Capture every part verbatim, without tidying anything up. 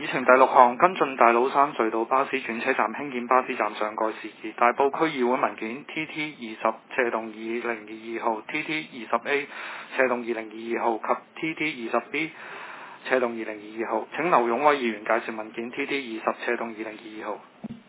議程第六項跟進大老山隧道巴士轉車站興建巴士站上蓋事宜，大埔區議會文件 T T 二十斜動二零二二號、T T 二十 A 斜動二零二二號及 T T 二十 B 斜動二零二二號。請劉勇威議員介紹文件 T T 二十斜動二零二二號。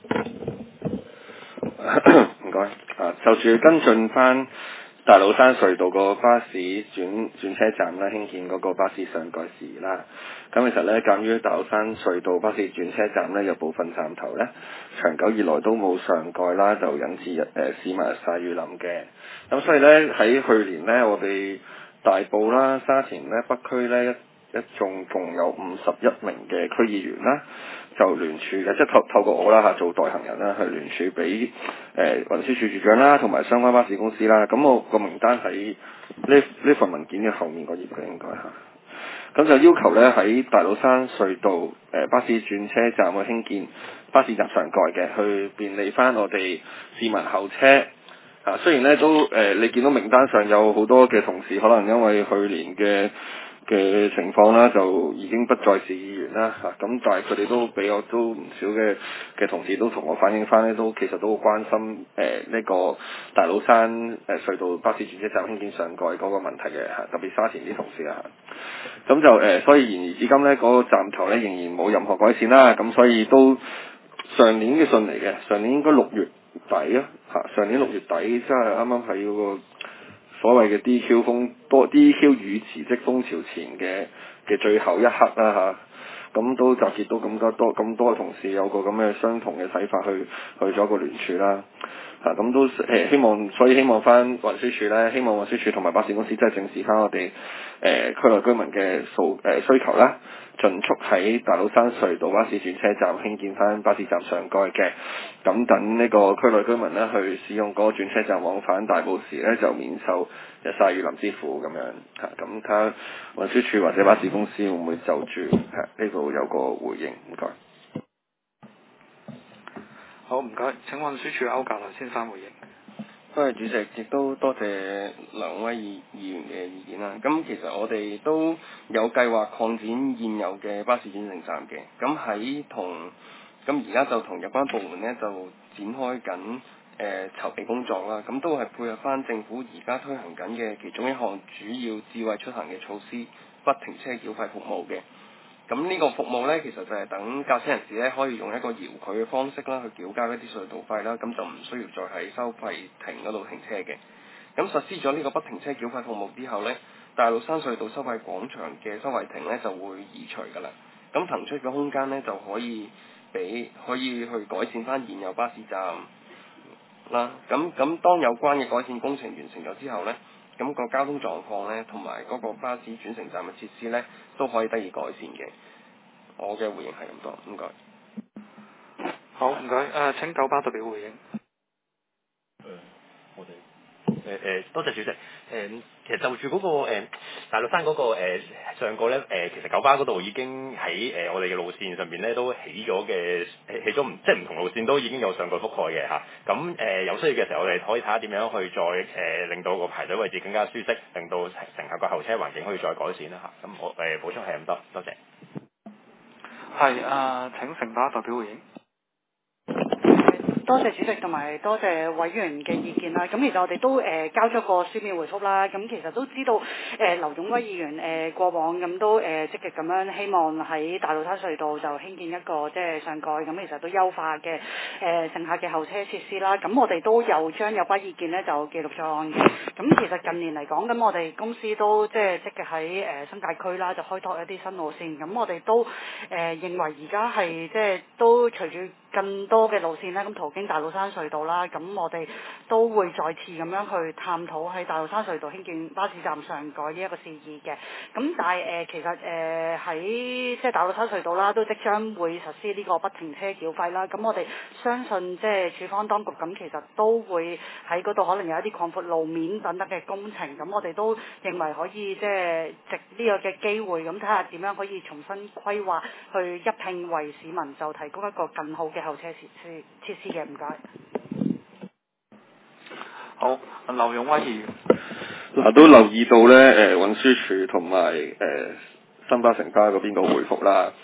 唔該。啊，就住跟進翻大老山隧道個巴士轉轉車站咧，興建嗰個巴士上蓋事宜啦。咁其實咧，鑑於大老山隧道巴士轉車站咧有部分站頭咧，長久以來都冇上蓋啦，就引致誒、呃、市民曬雨淋嘅。咁所以咧喺去年咧，我哋大埔啦、沙田咧、北區咧一一眾共有五十一名嘅區議員啦，就聯署嘅，即係透透過我啦嚇做代行人啦，去聯署俾誒運輸署署長啦，同埋相關巴士公司啦。咁我個名單喺呢呢份文件嘅後面個頁嘅應該嚇。咁就要求咧喺大老山隧道誒、呃、巴士轉車站去興建巴士站上蓋嘅，去便利翻我哋市民候車。啊，雖然咧都誒、呃，你見到名單上有好多嘅同事，可能因為去年嘅嘅情況啦，就已經不再是議員啦嚇。咁、啊、但係佢哋都比較都唔少嘅嘅同事都同我反映翻咧，都其實都好關心誒呢、呃這個大老山誒、呃、隧道巴士轉車站興建上蓋嗰個問題嘅嚇、啊，特別沙田啲同事啊。咁就誒、呃，所以然而至今咧，嗰、那個站頭咧仍然冇任何改善啦。咁所以都上年嘅信嚟嘅，上年應該六月底啊嚇，上年六月底即係啱啱喺嗰個所謂嘅 D Q 風多 D Q 與辭職風潮前嘅嘅最後一刻啦嚇。咁都集結到咁多多咁多嘅同事有個咁嘅相同嘅睇法去去咗個聯署啦。啊，咁都誒希望，所以希望翻運輸署咧，希望運輸署同埋巴士公司真係正視翻我哋誒、呃、區內居民嘅訴誒需求啦，盡速喺大老山隧道巴士轉車站興建翻巴士站上蓋嘅，咁等呢個區內居民咧去使用嗰個轉車站往返大埔時咧就免受日曬雨淋之苦咁樣嚇，咁睇下運輸署或者巴士公司會唔會就住嚇呢度有個回應？唔該。 好，唔該。請運輸署歐格倫先生回應。 多謝主席，亦都多謝兩位議議員嘅意見啦。咁其實我哋都有計劃擴展現有嘅巴士轉乘站嘅。咁喺同咁而家就同有關部門呢，就展開緊誒、呃、籌備工作啦。咁都係配合翻政府而家推行緊嘅其中一項主要智慧出行嘅措施——不停車繳費服務嘅。咁呢個服務呢，其實就係等駕車人士呢，可以用一個遙距嘅方式啦，去繳交一啲隧道費啦，咁就唔需要再喺收費亭嗰度停車嘅。咁實施咗呢個不停車繳費服務之後呢，大老山隧道收費廣場嘅收費亭呢就會移除㗎啦。咁騰出嘅空間呢，就可以俾可以去改善翻現有巴士站啦。咁咁當有關嘅改善工程完成咗之後呢，咁個交通狀況呢，同埋嗰個巴士轉乘站嘅設施呢，都可以得以改善嘅。我嘅回應係咁多，唔該。 好，唔該。誒，請九巴代表回應。 誒、呃，我哋誒誒，多謝主席。誒、呃，其實就住嗰、那個、呃、大老山嗰、那個、呃、上個咧，誒、呃，其實九巴嗰度已經喺誒、呃、我哋嘅路線上邊咧都起咗嘅，起咗唔即係唔同路線都已經有上蓋覆蓋嘅嚇。咁、啊、誒、呃、有需要嘅時候，我哋可以睇下點樣去再誒、呃、令到個排隊位置更加舒適，令到乘乘客個候車環境可以再改善啦嚇。咁、啊、我誒、呃、補充係咁多，多謝。 係誒、呃，請城巴代表回應。 多謝主席同埋多謝委員嘅意見啦。咁其實我哋都誒、呃、交咗個書面回覆啦。咁其實都知道誒、呃、劉勇威議員誒、呃、過往咁都誒、呃、積極咁樣希望喺大老山隧道就興建一個即係上蓋，咁其實都優化嘅誒、呃、乘客嘅候車設施啦。咁我哋都有將有關意見呢就記錄在案嘅。咁其實近年嚟講，咁我哋公司都即係積極喺誒新界區啦，就開拓一啲新路線。咁我哋都誒、呃、認為而家係即係都隨住更多嘅路線咧，咁途經大老山隧道啦，咁我哋都會再次咁樣去探討喺大老山隧道興建巴士站上蓋呢一個事宜嘅。咁但係誒、呃、其實誒喺即係大老山隧道啦，都即將會實施呢個不停車繳費啦。咁我哋相信即係處方當局咁，其實都會喺嗰度可能有一啲擴闊路面等等嘅工程。咁我哋都認為可以即係藉呢個嘅機會，咁睇下點樣可以重新規劃，去一併為市民就提供一個更好嘅候車設施設施嘅。唔該。 好，劉勇威議員。 嗱，都留意到咧，誒、呃、運輸署同埋誒新巴城巴嗰邊個回覆啦。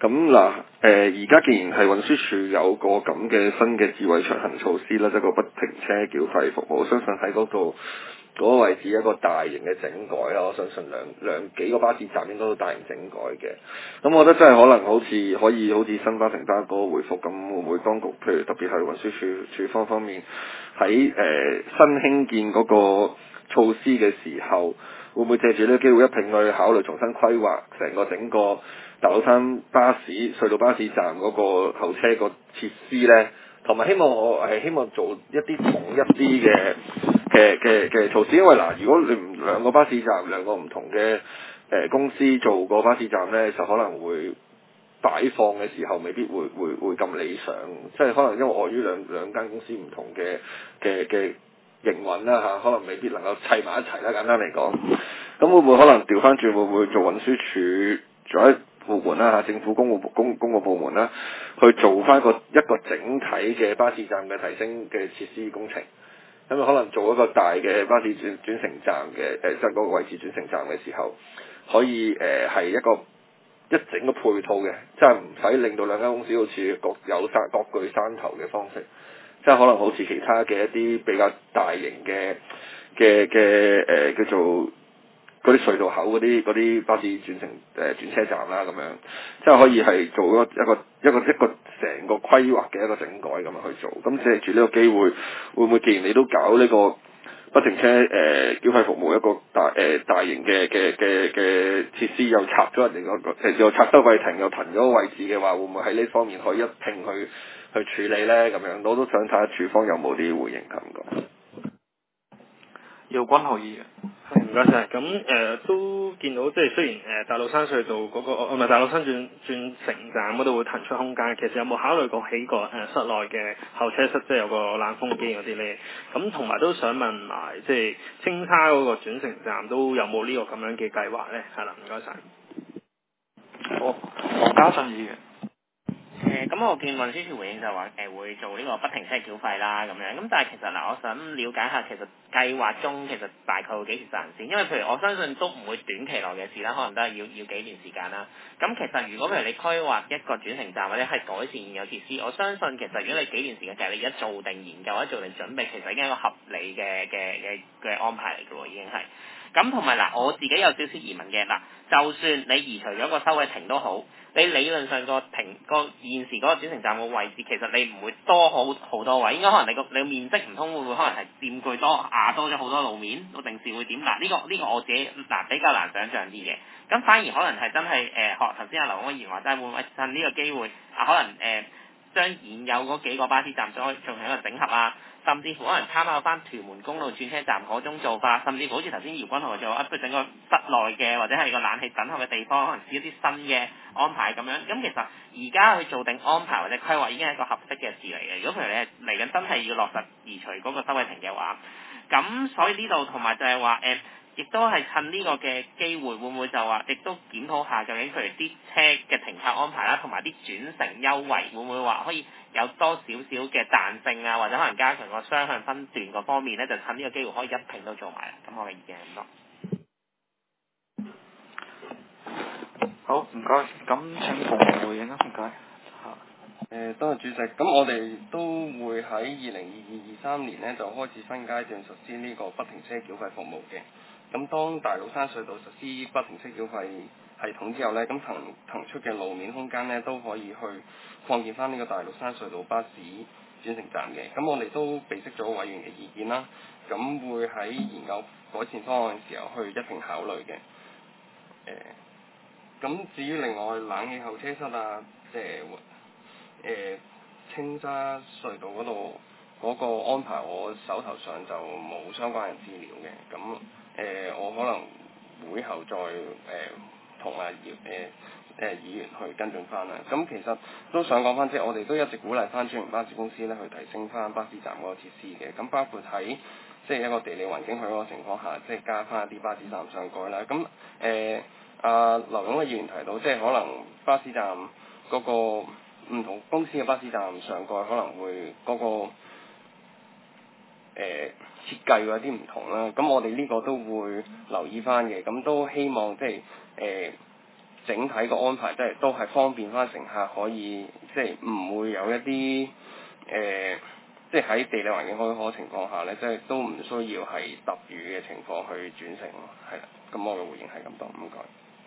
咁嗱，誒而家既然係運輸署有個咁嘅新嘅智慧出行措施啦，即係個不停車繳費服務，我相信喺嗰度嗰個位置一個大型嘅整改啦，我相信兩兩幾個巴士站應該都大型整改嘅。咁我覺得真係可能好似可以好似新巴城巴嗰個回覆咁，會唔會當局譬如特別係運輸署署方方面喺誒、呃、新興建嗰個措施嘅時候，會唔會借住呢個機會一併去考慮重新規劃成個整個大老山巴士隧道巴士站嗰個候車個設施呢？同埋希望我係希望做一啲統一啲嘅嘅嘅嘅措施，因為嗱，如果你唔兩個巴士站兩個唔同嘅誒、呃、公司做個巴士站呢，就可能會擺放嘅時候未必會會會咁理想，即係可能因為礙於兩兩間公司唔同嘅嘅嘅營運啦嚇，可能未必能夠砌埋一齊啦。簡單嚟講，咁會唔會可能調翻轉會唔會做運輸署做一部門啦嚇，政府公務公公務部門啦，去做翻個一個整體嘅巴士站嘅提升嘅設施工程，咁可能做一個大嘅巴士轉轉乘站嘅誒，即係嗰個位置轉乘站嘅時候，可以誒係、呃、一個一整個配套嘅，即係唔使令到兩間公司好似各有山各據山頭嘅方式，即係可能好似其他嘅一啲比較大型嘅嘅嘅誒叫做嗰啲隧道口嗰啲嗰啲巴士轉乘誒、呃、轉車站啦咁樣，即係可以係做一個一個一個一個成個規劃嘅一個整改咁樣去做。咁借住呢個機會，會唔會既然你都搞呢、這個不停車誒繳費服務一個大誒、呃、大型嘅嘅嘅嘅設施，又拆咗人哋嗰個誒又拆收費亭又騰咗個位置嘅話，會唔會喺呢方面可以一併去去處理咧？咁樣我都想睇下署方有冇啲回應咁講。 姚君豪議員。 唔該晒，咁誒、呃、都見到即係雖然誒、呃、大老山隧道嗰、那個唔係、呃、大老山轉轉乘站嗰度會騰出空間，其實有冇考慮過起個誒、呃、室內嘅候車室，即係有個冷風機嗰啲咧？咁同埋都想問埋，即係青沙嗰個轉乘站都有冇呢個咁樣嘅計劃咧？係啦，唔該晒。 好，黃家俊議員。 誒咁、呃、我見運輸署回應就話誒、呃、會做呢個不停車繳費啦咁樣，咁但係其實嗱，我想了解下其實計劃中其實大概會幾時實行先？因為譬如我相信都唔會短期內嘅事啦，可能都係要要幾年時間啦。咁其實如果譬如你規劃一個轉乘站或者係改善現有設施，我相信其實如果你幾年時間計，你而家做定研究或者做定準備，其實已經係一個合理嘅嘅嘅嘅安排嚟嘅喎，已經係。咁同埋嗱，我自己有少少疑問嘅嗱，就算你移除咗個收費亭都好，你理論上個停個現時嗰個轉乘站嘅位置，其實你唔會多好好多位，應該可能你個你個面積唔通會唔會可能係佔據多壓多咗好多路面，定時會點？嗱，呢個呢個我自己嗱比較難想像啲嘅，咁反而可能係真係誒學頭先阿劉安議員話齋，會唔會趁呢個機會啊？可能誒、呃、將現有嗰幾個巴士站再進行一個整合啊？甚至乎可能參考翻屯門公路轉車站嗰種做法，甚至乎好似頭先姚君豪就話，不如整個室內嘅或者係個冷氣等候嘅地方，可能試一啲新嘅安排咁樣。咁其實而家去做定安排或者規劃已經係一個合適嘅事嚟嘅。如果譬如你係嚟緊真係要落實移除嗰個收費亭嘅話，咁所以呢度同埋就係話誒。亦都係趁呢個嘅機會，會唔會就話亦都檢討下究竟譬如啲車嘅停泊安排啦，同埋啲轉乘優惠，會唔會話可以有多少少嘅彈性啊，或者可能加強個雙向分段嗰方面咧，就趁呢個機會可以一併都做埋啦。咁我嘅意見係咁多。 好，唔該。咁請馮驊回應啊，唔該。 誒，多謝主席。咁我哋都會喺二零二二二三年咧就開始新階段實施呢個不停車繳費服務嘅。咁當大老山隧道實施不停車繳費系統之後咧，咁騰騰出嘅路面空間咧都可以去擴建翻呢個大老山隧道巴士轉乘站嘅。咁我哋都備悉咗委員嘅意見啦，咁會喺研究改善方案嘅時候去一併考慮嘅。誒，咁至於另外冷氣候車室啊，即係誒青沙隧道嗰度嗰個安排，我手頭上就冇相關嘅資料嘅。咁誒、呃，我可能會後再誒同阿姚誒誒議員去跟進翻啦。咁其實都想講翻，即係我哋都一直鼓勵翻專營巴士公司咧去提升翻巴士站嗰個設施嘅。咁包括喺即係一個地理環境許可嘅情況下，即係加翻一啲巴士站上蓋啦。咁誒阿劉勇嘅議員提到，即係可能巴士站嗰、那個。唔同公司嘅巴士站上蓋可能會嗰、那個誒、呃、設計會有啲唔同啦，咁我哋呢個都會留意翻嘅，咁都希望即係誒整體個安排即係都係方便翻乘客可以即係唔會有一啲誒、呃、即係喺地理環境許可情況下咧，即係都唔需要係揼雨嘅情況去轉乘咯，係啦。咁我嘅回應係咁多，唔該。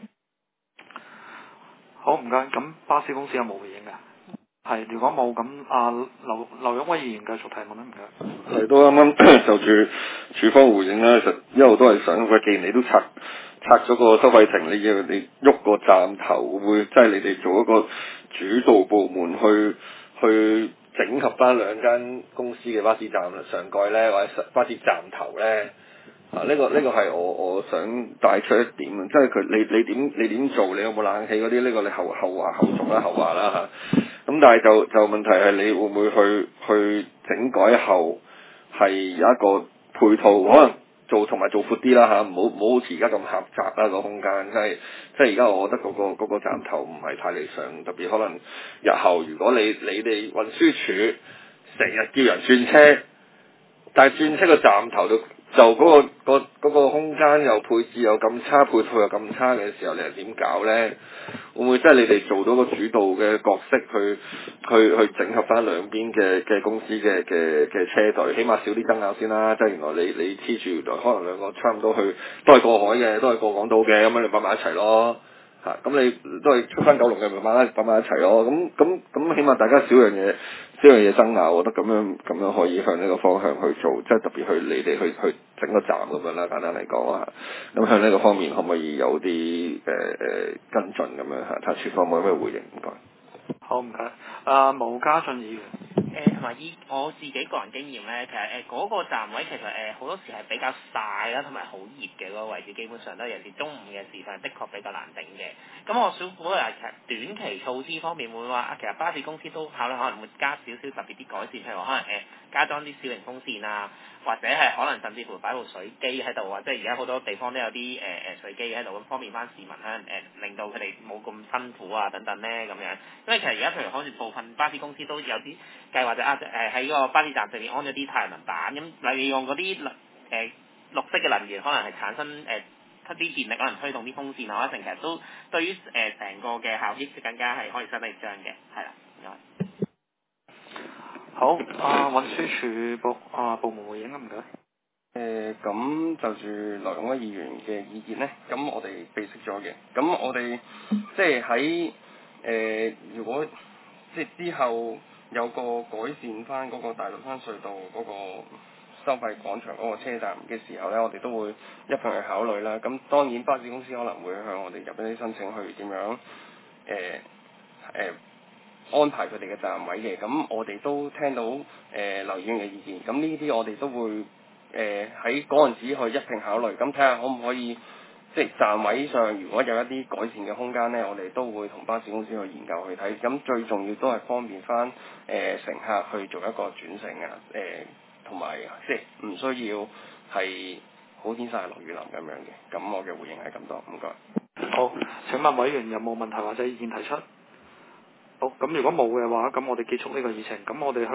好，唔該。咁巴士公司有冇回應㗎？係，如果冇咁，阿劉劉毓威議員繼續提問啦，唔該。 係都啱啱就住處方回應啦，其實一路都係想，喂，既然你都拆拆咗個收費亭，你要你喐個站頭，會唔會即係你哋做一個主導部門去去整合翻兩間公司嘅巴士站上蓋咧，或者巴士站頭咧？啊！呢、這個呢、這個係我我想帶出一點啊，即係佢你你點你點做？你有冇冷氣嗰啲？呢、這個你後後話後續啦，後話啦嚇。咁、啊、但係就就問題係你會唔會去去整改後係有一個配套，可能做同埋做闊啲啦嚇，唔好唔好好似而家咁狹窄啦個空間，即係即係而家我覺得嗰、那個嗰、那個站頭唔係太理想，特別可能日後如果你你哋運輸署成日叫人轉車，但係轉車個站頭度。就嗰、那個嗰嗰、那個空間又配置又咁差，配套又咁差嘅時候，你又點搞呢？會唔會即係你哋做到個主導嘅角色，去去去整合翻兩邊嘅嘅公司嘅嘅嘅車隊，起碼少啲爭拗先啦。即係原來你你黐住原來可能兩個差唔多去，都係過海嘅，都係過港島嘅，咁樣你擺埋一齊咯。嚇，咁你都係出翻九龍嘅，咪擺擺埋一齊咯。咁咁咁，起碼大家少樣嘢。呢樣嘢爭拗，我覺得咁樣咁樣可以向呢個方向去做，即係特別去你哋去去整個站咁樣啦，簡單嚟講啊。咁向呢個方面可唔可以有啲誒誒跟進咁樣嚇？睇下處方有咩回應？唔該。 好，唔該。啊，毛家俊議員。 誒同埋依我自己個人經驗咧，其實誒嗰、呃那個站位其實誒好、呃、多時係比較曬啦，同埋好熱嘅嗰個位置，基本上都有時中午嘅時分，的確比較難頂嘅。咁我想估下，其實短期措施方面會唔會話啊，其實巴士公司都考慮可能會加少少特別啲改善，譬如話可能誒、呃、加裝啲小型風扇啊，或者係可能甚至乎擺部水機喺度啊，即係而家好多地方都有啲誒誒水機喺度，咁方便翻市民咧誒、呃，令到佢哋冇咁辛苦啊等等咧咁樣。因為其實而家譬如好似部分巴士公司都有啲計劃就啊誒喺個巴士站上面安咗啲太陽能板，咁利用嗰啲誒綠色嘅能源，可能係產生誒出啲電力，可能推動啲風扇啊，或者成其實都對於誒成個嘅效益更加係可以相得益彰嘅，係啦，唔該。 好，啊運輸署部啊部門回應啊，唔該。 誒咁、呃、就住劉毓威議員嘅意見呢，咁我哋備悉咗嘅。咁我哋即係喺誒，如果即係之後有個改善翻嗰個大老山隧道嗰個收費廣場嗰個車站嘅時候呢，我哋都會一併去考慮啦。咁當然巴士公司可能會向我哋入一啲申請去點樣誒誒、呃呃、安排佢哋嘅站位嘅。咁我哋都聽到誒、呃、劉議員嘅意見。咁呢啲我哋都會。誒喺嗰陣時去一併考慮，咁睇下可唔可以即係站位上，如果有一啲改善嘅空間呢，我哋都會同巴士公司去研究去睇。咁最重要都係方便翻誒、呃、乘客去做一個轉乘啊，誒同埋即係唔需要係好天曬落雨淋咁樣嘅。咁我嘅回應係咁多，唔該。 好，請問委員有冇問題或者意見提出？好，咁如果冇嘅話，咁我哋結束呢個議程。咁我哋